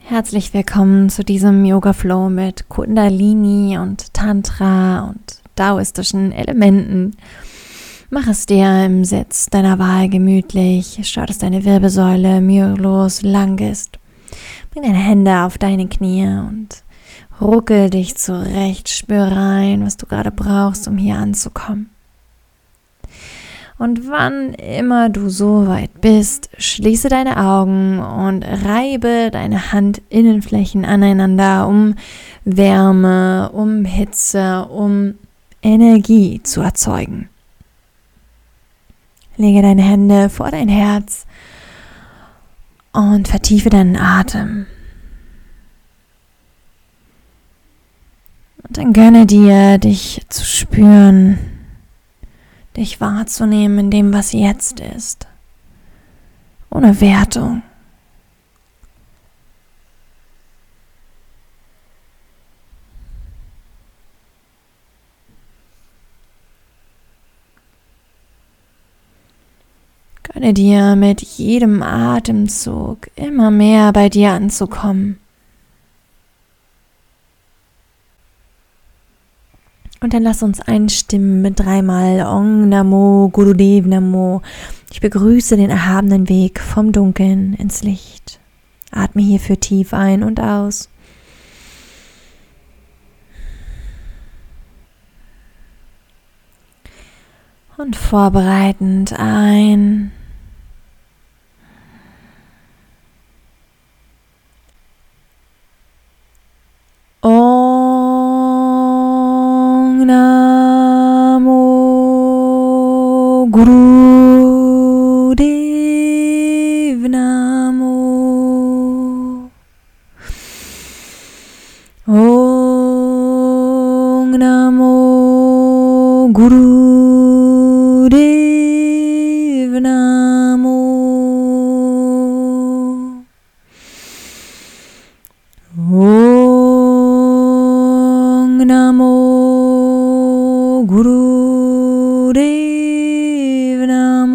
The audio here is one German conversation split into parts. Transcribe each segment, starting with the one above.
Herzlich willkommen zu diesem Yoga Flow mit Kundalini und Tantra und daoistischen Elementen. Mach es dir im Sitz deiner Wahl gemütlich. Schau, dass deine Wirbelsäule mühelos lang ist. Bring deine Hände auf deine Knie und ruckel dich zurecht. Spür rein, was du gerade brauchst, um hier anzukommen. Und wann immer du so weit bist, schließe deine Augen und reibe deine Handinnenflächen aneinander, um Wärme, um Hitze, um Energie zu erzeugen. Lege deine Hände vor dein Herz und vertiefe deinen Atem. Und dann gönne dir, dich zu spüren, dich wahrzunehmen in dem, was jetzt ist, ohne Wertung. Gönne dir mit jedem Atemzug immer mehr bei dir anzukommen. Und dann lass uns einstimmen mit 3-mal Om Namo Gurudev Namo. Ich begrüße den erhabenen Weg vom Dunkeln ins Licht. Atme hierfür tief ein und aus. Und vorbereitend ein. Namo Gurudev Namo. Om Namo Gurudev Namo. Om Namo Gurudev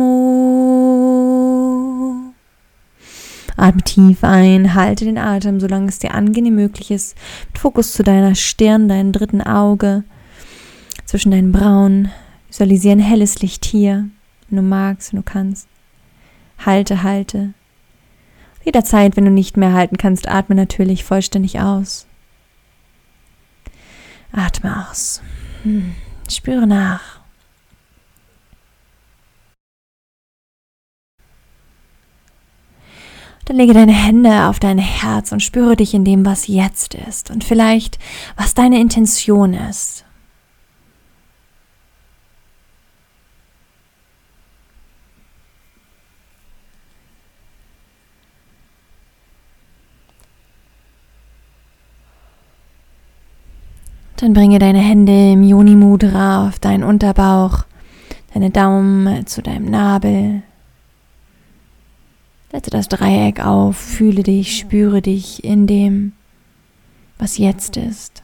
Namo. Atme tief ein, halte den Atem, solange es dir angenehm möglich ist, mit Fokus zu deiner Stirn, deinem dritten Auge, zwischen deinen Brauen. Visualisiere ein helles Licht hier, wenn du magst, wenn du kannst. Halte. Jederzeit, wenn du nicht mehr halten kannst, atme natürlich vollständig aus. Atme aus. Spüre nach. Dann lege deine Hände auf dein Herz und spüre dich in dem, was jetzt ist und vielleicht, was deine Intention ist. Dann bringe deine Hände im Yoni Mudra auf deinen Unterbauch, deine Daumen zu deinem Nabel. Setze das Dreieck auf, fühle dich, spüre dich in dem, was jetzt ist.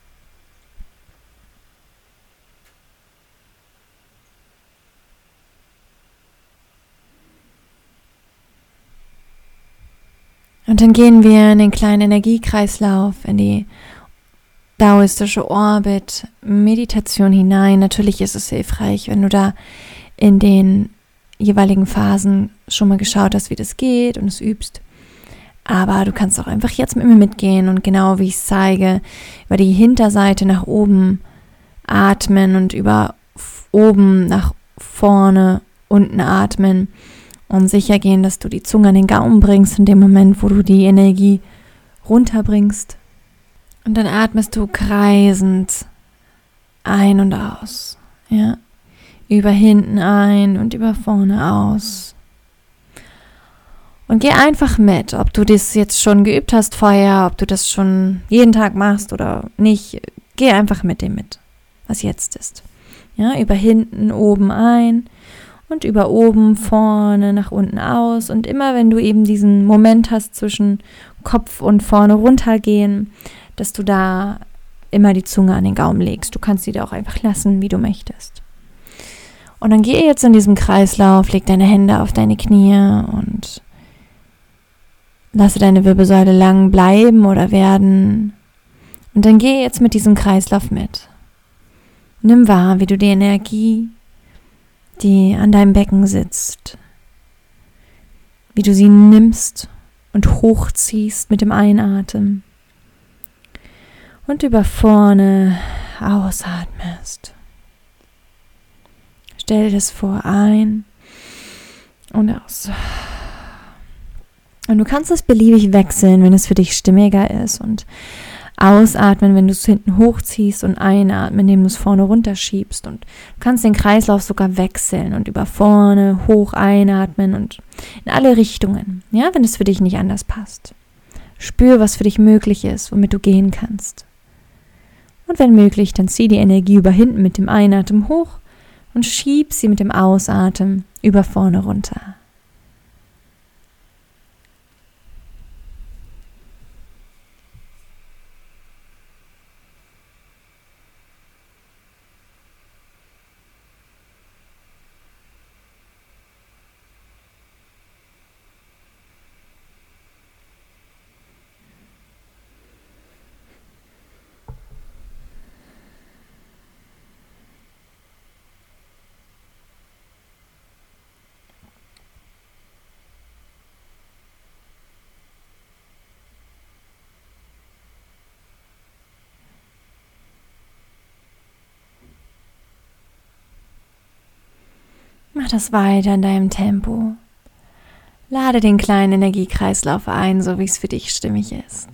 Und dann gehen wir in den kleinen Energiekreislauf, in die daoistische Orbit-Meditation hinein. Natürlich ist es hilfreich, wenn du da in den jeweiligen Phasen schon mal geschaut hast, wie das geht und es übst. Aber du kannst auch einfach jetzt mit mir mitgehen und genau wie ich es zeige, über die Hinterseite nach oben atmen und über oben nach vorne unten atmen und sicher gehen, dass du die Zunge an den Gaumen bringst in dem Moment, wo du die Energie runterbringst. Und dann atmest du kreisend ein und aus. Ja. Über hinten ein und über vorne aus. Und geh einfach mit, ob du das jetzt schon geübt hast vorher, ob du das schon jeden Tag machst oder nicht. Geh einfach mit dem mit, was jetzt ist. Ja, über hinten oben ein und über oben vorne nach unten aus. Und immer wenn du eben diesen Moment hast zwischen Kopf und vorne runtergehen, dass du da immer die Zunge an den Gaumen legst. Du kannst sie da auch einfach lassen, wie du möchtest. Und dann geh jetzt in diesem Kreislauf, leg deine Hände auf deine Knie und Lasse deine Wirbelsäule lang bleiben oder werden. Und dann geh jetzt mit diesem Kreislauf mit. Nimm wahr, wie du die Energie, die an deinem Becken sitzt, wie du sie nimmst und hochziehst mit dem Einatmen und über vorne ausatmest. Stell dir das vor, ein und aus. Und du kannst es beliebig wechseln, wenn es für dich stimmiger ist, und ausatmen, wenn du es hinten hochziehst, und einatmen, indem du es vorne runterschiebst. Und du kannst den Kreislauf sogar wechseln und über vorne hoch einatmen und in alle Richtungen, ja, wenn es für dich nicht anders passt. Spür, was für dich möglich ist, womit du gehen kannst. Und wenn möglich, dann zieh die Energie über hinten mit dem Einatmen hoch und schieb sie mit dem Ausatmen über vorne runter. Mach das weiter in deinem Tempo. Lade den kleinen Energiekreislauf ein, so wie es für dich stimmig ist.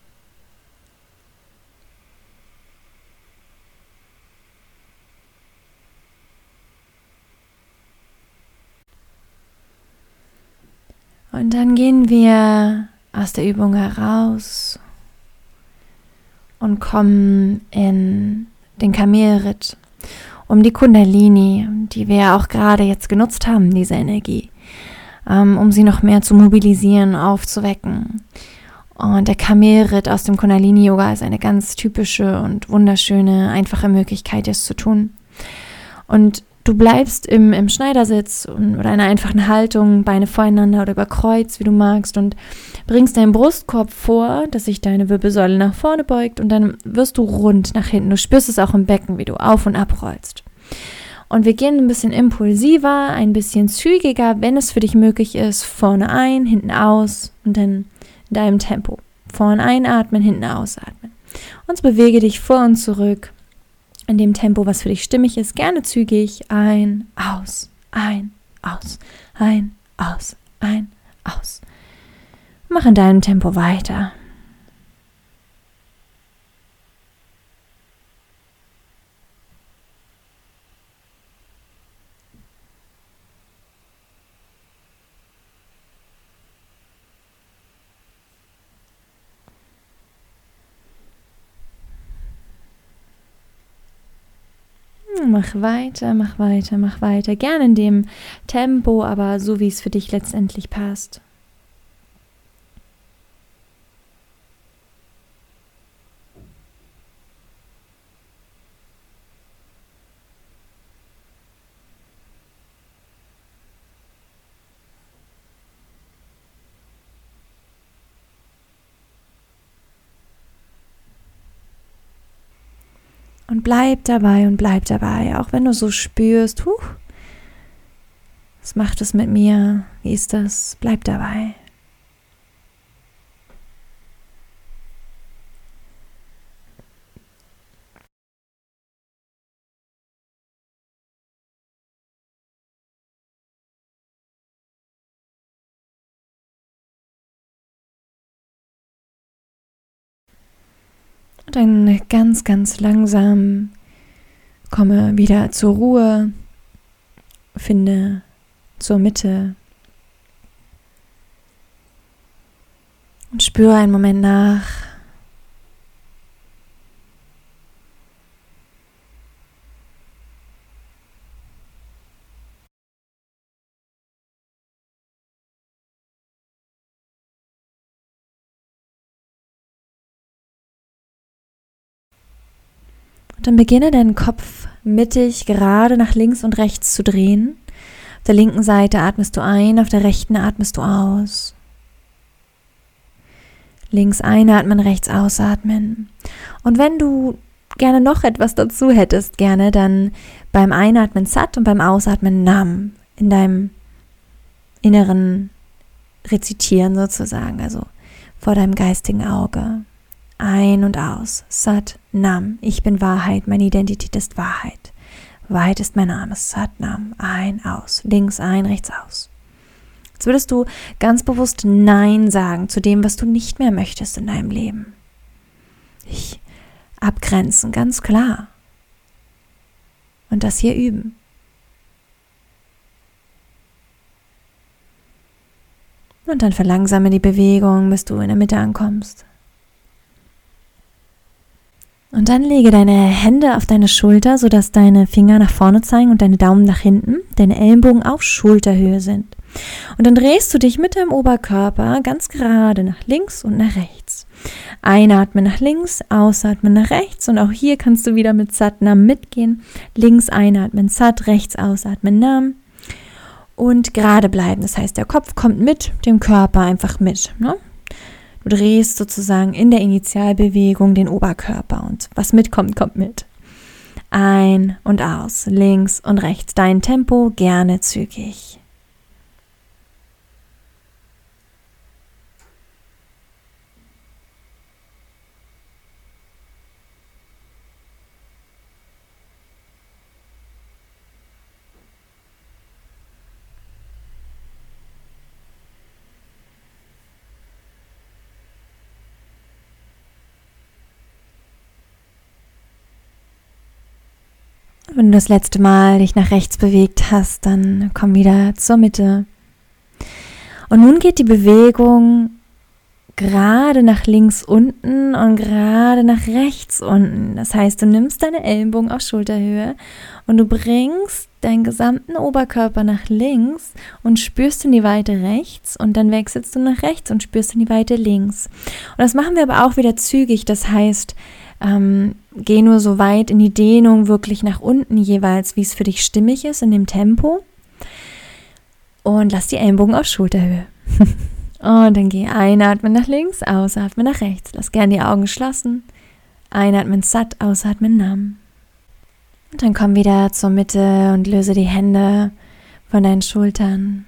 Und dann gehen wir aus der Übung heraus und kommen in den Kamelritt, um die Kundalini, die wir ja auch gerade jetzt genutzt haben, diese Energie, um sie noch mehr zu mobilisieren, aufzuwecken. Und der Kamelritt aus dem Kundalini-Yoga ist eine ganz typische und wunderschöne, einfache Möglichkeit, das zu tun. Und du bleibst im Schneidersitz oder einer einfachen Haltung, Beine voreinander oder über Kreuz, wie du magst, und bringst deinen Brustkorb vor, dass sich deine Wirbelsäule nach vorne beugt, und dann wirst du rund nach hinten. Du spürst es auch im Becken, wie du auf und ab rollst. Und wir gehen ein bisschen impulsiver, ein bisschen zügiger, wenn es für dich möglich ist. Vorne ein, hinten aus und dann in deinem Tempo. Vorne einatmen, hinten ausatmen. Und bewege dich vor und zurück in dem Tempo, was für dich stimmig ist. Gerne zügig. Ein, aus, ein, aus, ein, aus, ein, aus. Mach in deinem Tempo weiter. Mach weiter, mach weiter, mach weiter. Gerne in dem Tempo, aber so, wie es für dich letztendlich passt. Und bleib dabei, auch wenn du so spürst, was macht es mit mir, wie ist das, bleib dabei. Und dann ganz, ganz langsam komme wieder zur Ruhe, finde zur Mitte und spüre einen Moment nach. Und dann beginne deinen Kopf mittig gerade nach links und rechts zu drehen. Auf der linken Seite atmest du ein, auf der rechten atmest du aus. Links einatmen, rechts ausatmen. Und wenn du gerne noch etwas dazu hättest, gerne dann beim Einatmen Sat und beim Ausatmen Nam in deinem inneren Rezitieren sozusagen, also vor deinem geistigen Auge. Ein und aus, Sat, Nam, ich bin Wahrheit, meine Identität ist Wahrheit. Wahrheit ist mein Name, Sat, Nam, ein, aus, links ein, rechts aus. Jetzt würdest du ganz bewusst Nein sagen zu dem, was du nicht mehr möchtest in deinem Leben. Dich abgrenzen, ganz klar. Und das hier üben. Und dann verlangsame die Bewegung, bis du in der Mitte ankommst. Und dann lege deine Hände auf deine Schulter, sodass deine Finger nach vorne zeigen und deine Daumen nach hinten, deine Ellenbogen auf Schulterhöhe sind. Und dann drehst du dich mit deinem Oberkörper ganz gerade nach links und nach rechts. Einatmen nach links, ausatmen nach rechts und auch hier kannst du wieder mit Sat Nam mitgehen. Links einatmen Sat, rechts ausatmen Nam und gerade bleiben. Das heißt, der Kopf kommt mit dem Körper einfach mit, ne? Du drehst sozusagen in der Initialbewegung den Oberkörper und was mitkommt, kommt mit. Ein und aus, links und rechts. Dein Tempo, gerne zügig. Wenn du das letzte Mal dich nach rechts bewegt hast, dann komm wieder zur Mitte. Und nun geht die Bewegung gerade nach links unten und gerade nach rechts unten. Das heißt, du nimmst deine Ellenbogen auf Schulterhöhe und du bringst deinen gesamten Oberkörper nach links und spürst in die Weite rechts und dann wechselst du nach rechts und spürst in die Weite links. Und das machen wir aber auch wieder zügig, das heißt, geh nur so weit in die Dehnung wirklich nach unten jeweils, wie es für dich stimmig ist in dem Tempo und lass die Ellenbogen auf Schulterhöhe. Und dann geh einatmen nach links, ausatmen nach rechts. Lass gern die Augen geschlossen. Einatmen Sat, ausatmen Nam. Und dann komm wieder zur Mitte und löse die Hände von deinen Schultern.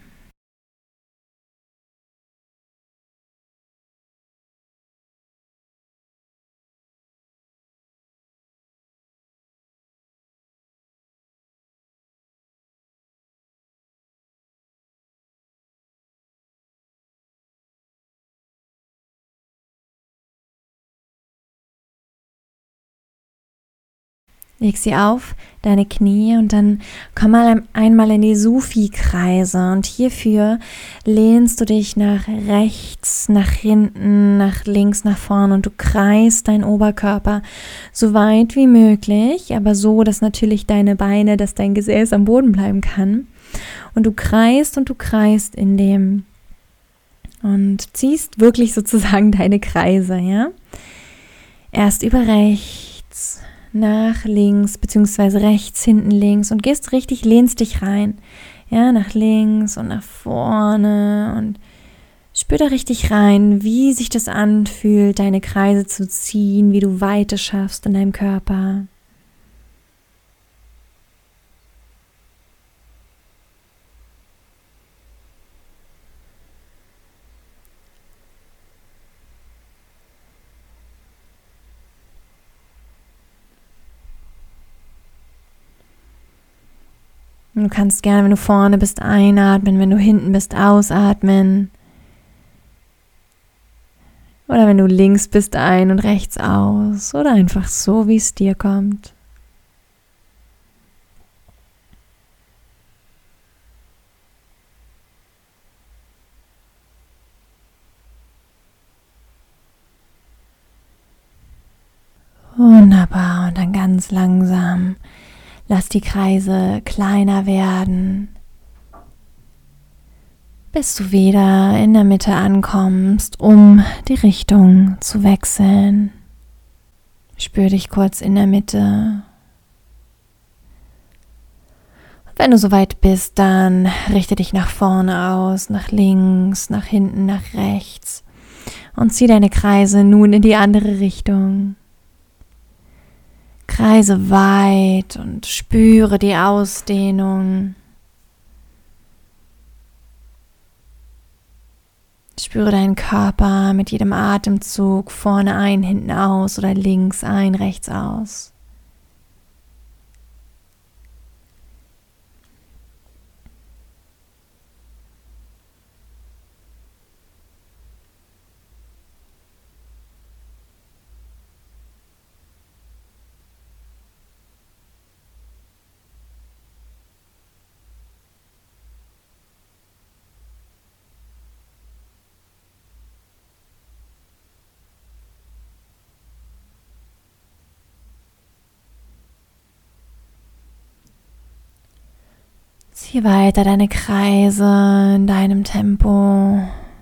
Leg sie auf, deine Knie und dann komm mal einmal in die Sufi-Kreise und hierfür lehnst du dich nach rechts, nach hinten, nach links, nach vorn und du kreist deinen Oberkörper so weit wie möglich, aber so, dass natürlich deine Beine, dass dein Gesäß am Boden bleiben kann und du kreist in dem und ziehst wirklich sozusagen deine Kreise, ja? Erst über rechts, nach links, beziehungsweise rechts, hinten, links und gehst richtig, lehnst dich rein, ja, nach links und nach vorne und spür da richtig rein, wie sich das anfühlt, deine Kreise zu ziehen, wie du Weite schaffst in deinem Körper. Du kannst gerne, wenn du vorne bist, einatmen, wenn du hinten bist, ausatmen. Oder wenn du links bist, ein- und rechts aus. Oder einfach so, wie es dir kommt. Wunderbar. Und dann ganz langsam lass die Kreise kleiner werden, bis du wieder in der Mitte ankommst, um die Richtung zu wechseln. Spür dich kurz in der Mitte. Und wenn du soweit bist, dann richte dich nach vorne aus, nach links, nach hinten, nach rechts. Und zieh deine Kreise nun in die andere Richtung. Kreise weit und spüre die Ausdehnung. Spüre deinen Körper mit jedem Atemzug vorne ein, hinten aus oder links ein, rechts aus. Zieh weiter deine Kreise in deinem Tempo.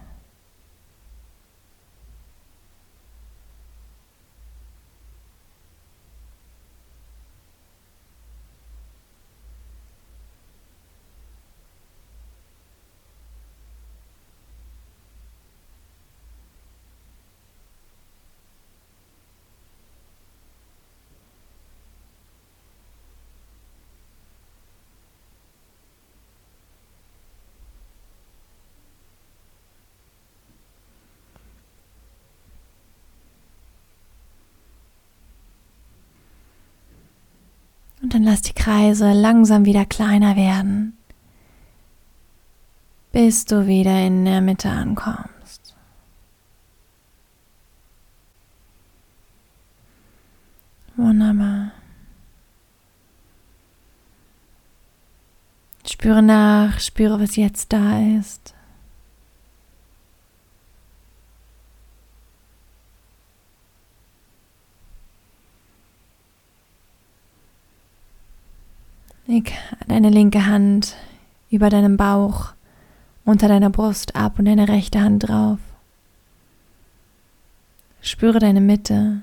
Und dann lass die Kreise langsam wieder kleiner werden, bis du wieder in der Mitte ankommst. Wunderbar. Spüre nach, spüre, was jetzt da ist. Leg deine linke Hand über deinem Bauch, unter deiner Brust ab und deine rechte Hand drauf. Spüre deine Mitte.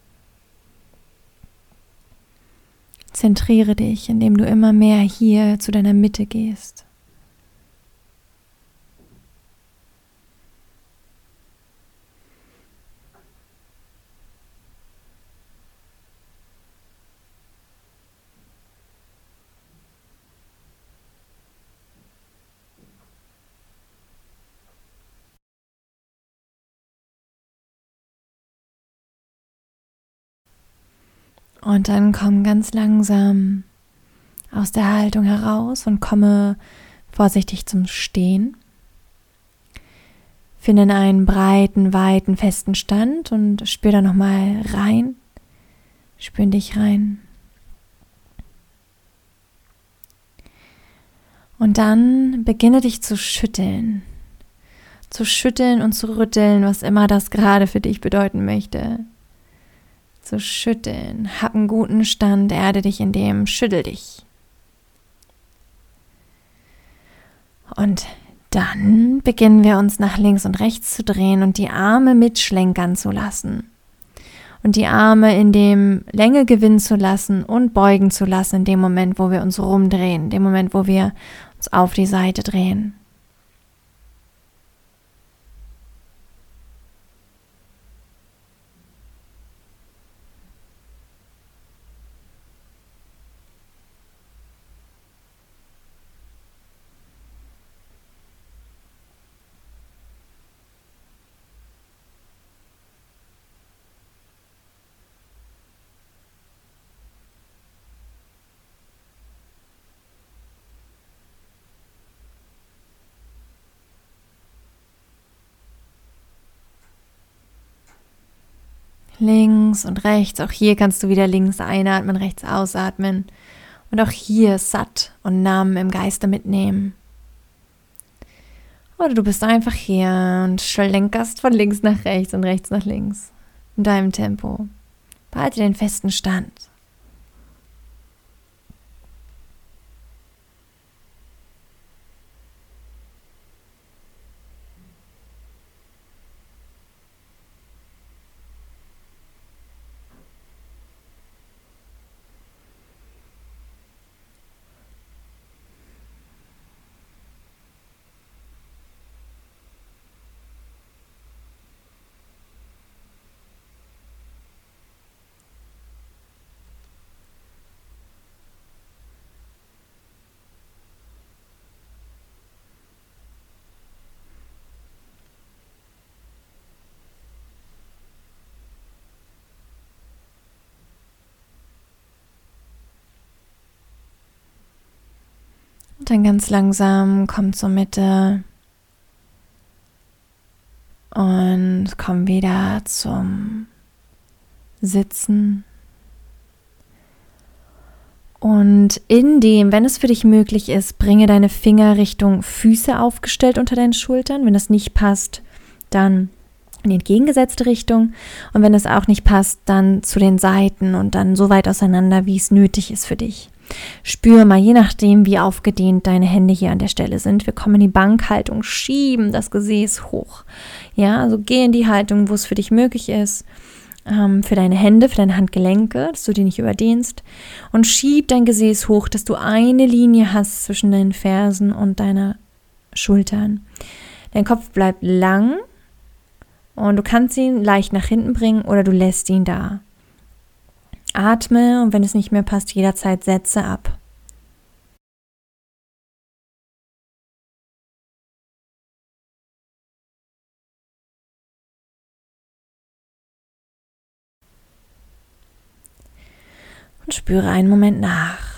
Zentriere dich, indem du immer mehr hier zu deiner Mitte gehst. Und dann komm ganz langsam aus der Haltung heraus und komme vorsichtig zum Stehen. Finde einen breiten, weiten, festen Stand und spür da nochmal rein. Spür in dich rein. Und dann beginne dich zu schütteln. Zu schütteln und zu rütteln, was immer das gerade für dich bedeuten möchte. Zu schütteln. Hab einen guten Stand, erde dich in dem, schüttel dich. Und dann beginnen wir uns nach links und rechts zu drehen und die Arme mitschlenkern zu lassen. Und die Arme in dem Länge gewinnen zu lassen und beugen zu lassen in dem Moment, wo wir uns rumdrehen, in dem Moment, wo wir uns auf die Seite drehen. Links und rechts, auch hier kannst du wieder links einatmen, rechts ausatmen und auch hier Sat und Nam im Geiste mitnehmen. Oder du bist einfach hier und schlenkerst von links nach rechts und rechts nach links in deinem Tempo. Behalte den festen Stand. Und dann ganz langsam komm zur Mitte und komm wieder zum Sitzen. Und wenn es für dich möglich ist, bringe deine Finger Richtung Füße aufgestellt unter deinen Schultern. Wenn das nicht passt, dann in die entgegengesetzte Richtung. Und wenn es auch nicht passt, dann zu den Seiten und dann so weit auseinander, wie es nötig ist für dich. Spüre mal, je nachdem, wie aufgedehnt deine Hände hier an der Stelle sind. Wir kommen in die Bankhaltung, schieben das Gesäß hoch. Ja, also geh in die Haltung, wo es für dich möglich ist. Für deine Hände, für deine Handgelenke, dass du die nicht überdehnst, und schieb dein Gesäß hoch, dass du eine Linie hast zwischen deinen Fersen und deiner Schultern. Dein Kopf bleibt lang und du kannst ihn leicht nach hinten bringen oder du lässt ihn da. Atme und wenn es nicht mehr passt, jederzeit setze ab. Und spüre einen Moment nach.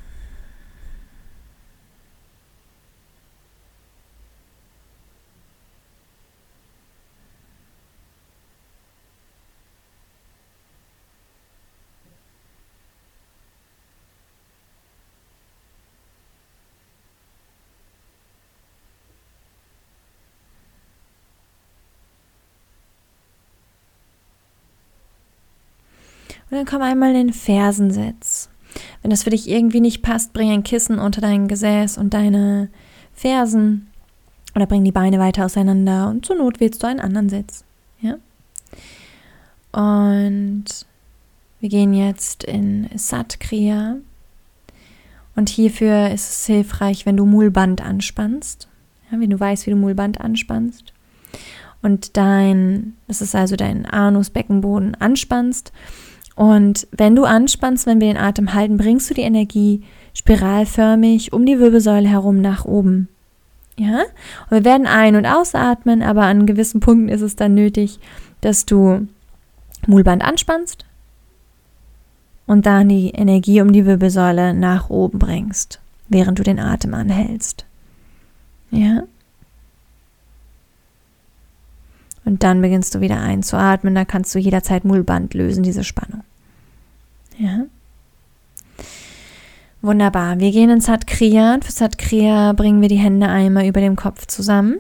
Und dann komm einmal in den Fersensitz. Wenn das für dich irgendwie nicht passt, bring ein Kissen unter dein Gesäß und deine Fersen oder bring die Beine weiter auseinander und zur Not wählst du einen anderen Sitz. Ja? Und wir gehen jetzt in Sat Kriya. Und hierfür ist es hilfreich, wenn du Mullband anspannst. Ja, wenn du weißt, wie du Mullband anspannst. Und das ist also dein Anus, Beckenboden anspannst. Und wenn du anspannst, wenn wir den Atem halten, bringst du die Energie spiralförmig um die Wirbelsäule herum nach oben. Ja? Und wir werden ein- und ausatmen, aber an gewissen Punkten ist es dann nötig, dass du Mullband anspannst und dann die Energie um die Wirbelsäule nach oben bringst, während du den Atem anhältst. Ja? Und dann beginnst du wieder einzuatmen, da kannst du jederzeit Mullband lösen, diese Spannung. Ja? Wunderbar, wir gehen in Sat Kriya. Für Sat Kriya bringen wir die Hände einmal über dem Kopf zusammen.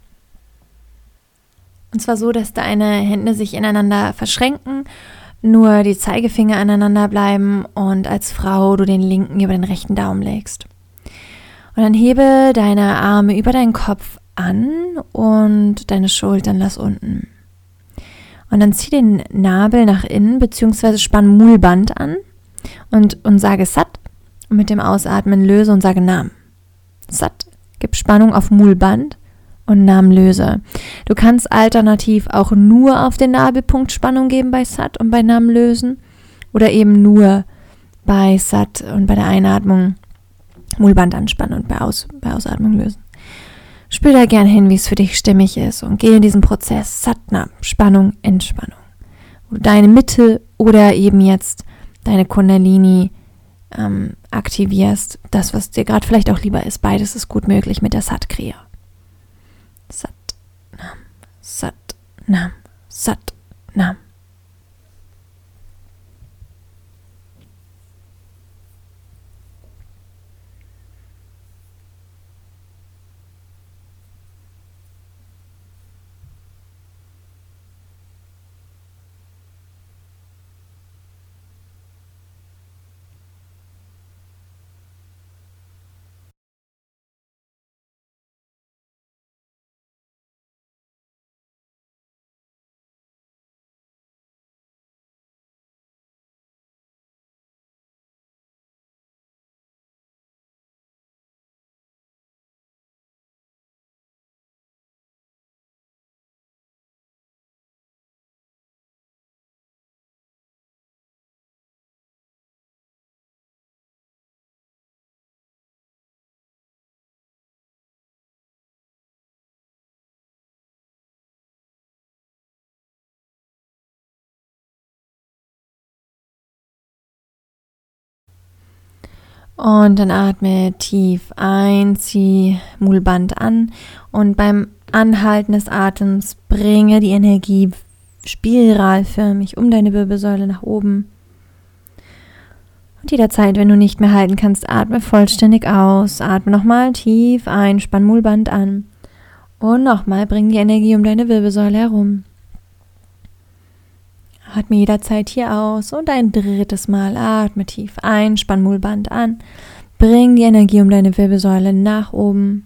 Und zwar so, dass deine Hände sich ineinander verschränken, nur die Zeigefinger aneinander bleiben und als Frau du den linken über den rechten Daumen legst. Und dann hebe deine Arme über deinen Kopf an und deine Schultern lass unten. Und dann zieh den Nabel nach innen, beziehungsweise spann Mullband an und sage Sat. Und mit dem Ausatmen löse und sage Nam. Sat, gib Spannung auf Mullband und Nam löse. Du kannst alternativ auch nur auf den Nabelpunkt Spannung geben bei Sat und bei Nam lösen oder eben nur bei Sat und bei der Einatmung Mullband anspannen und bei Ausatmung lösen. Spür da gern hin, wie es für dich stimmig ist und geh in diesen Prozess Sat, Nam, Spannung, Entspannung. Wo du deine Mitte oder eben jetzt deine Kundalini aktivierst, das, was dir gerade vielleicht auch lieber ist. Beides ist gut möglich mit der Sat Kriya. Sat, Nam, Sat, Nam, Sat, Nam. Und dann atme tief ein, zieh Mulband an und beim Anhalten des Atems bringe die Energie spiralförmig um deine Wirbelsäule nach oben. Und jederzeit, wenn du nicht mehr halten kannst, atme vollständig aus. Atme nochmal tief ein, spann Mulband an. Und nochmal, bring die Energie um deine Wirbelsäule herum. Atme jederzeit hier aus und ein drittes Mal atme tief ein, spann Mulband an, bring die Energie um deine Wirbelsäule nach oben.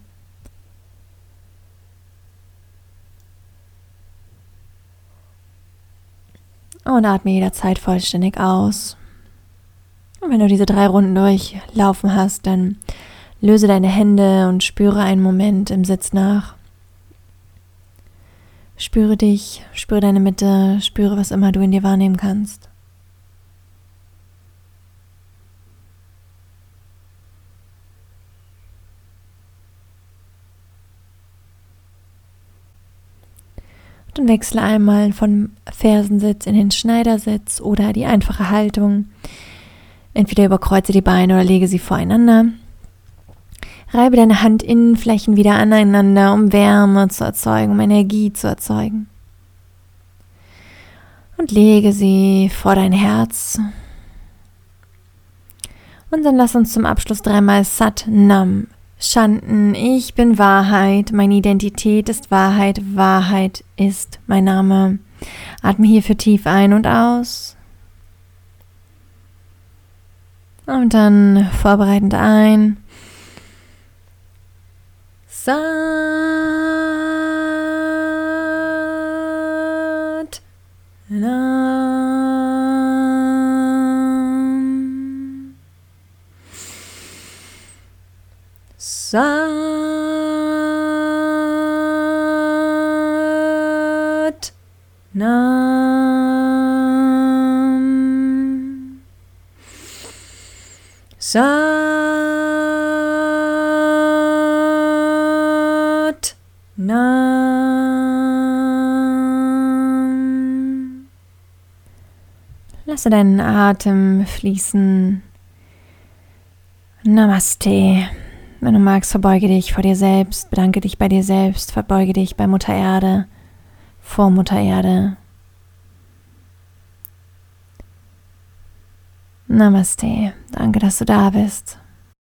Und atme jederzeit vollständig aus. Und wenn du diese 3 Runden durchlaufen hast, dann löse deine Hände und spüre einen Moment im Sitz nach. Spüre dich, spüre deine Mitte, spüre, was immer du in dir wahrnehmen kannst. Und dann wechsle einmal von Fersensitz in den Schneidersitz oder die einfache Haltung. Entweder überkreuze die Beine oder lege sie voreinander. Reibe deine Handinnenflächen wieder aneinander, um Wärme zu erzeugen, um Energie zu erzeugen. Und lege sie vor dein Herz. Und dann lass uns zum Abschluss 3-mal Sat Nam chanten. Ich bin Wahrheit, meine Identität ist Wahrheit, Wahrheit ist mein Name. Atme hierfür tief ein und aus. Und dann vorbereitend ein. Sat Nam. Sat Nam. Sat Nam. Lasse deinen Atem fließen. Namaste. Wenn du magst, verbeuge dich vor dir selbst, bedanke dich bei dir selbst, verbeuge dich bei Mutter Erde, vor Mutter Erde. Namaste. Danke, dass du da bist.